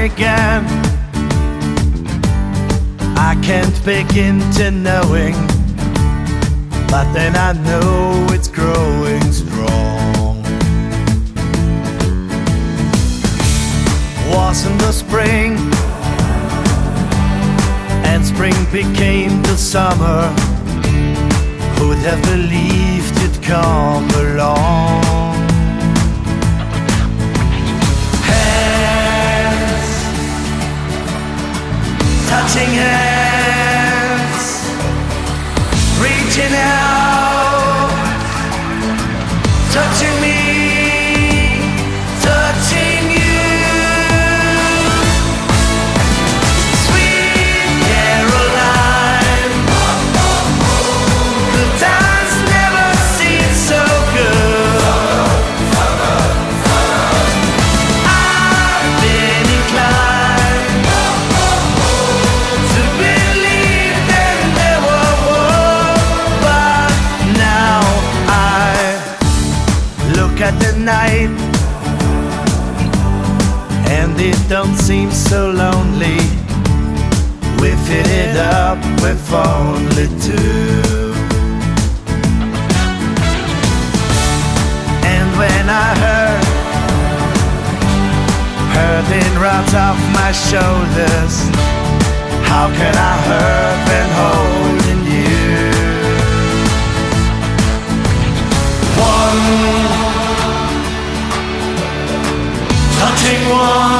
began. I can't begin to knowing, but then I know it's growing strong. Was in the spring, and spring became the summer. Who'd have believed you'd come along? Hands, touching hands, reaching out, touching me, touching you. Sweet Caroline, the times never seem so good. I've been inclined to believe there never was, but now I look at the night and it don't seem so lonely. We fit it up with only two. And when I hurting runs off my shoulders, how can I hurt when holding you? One, touching one.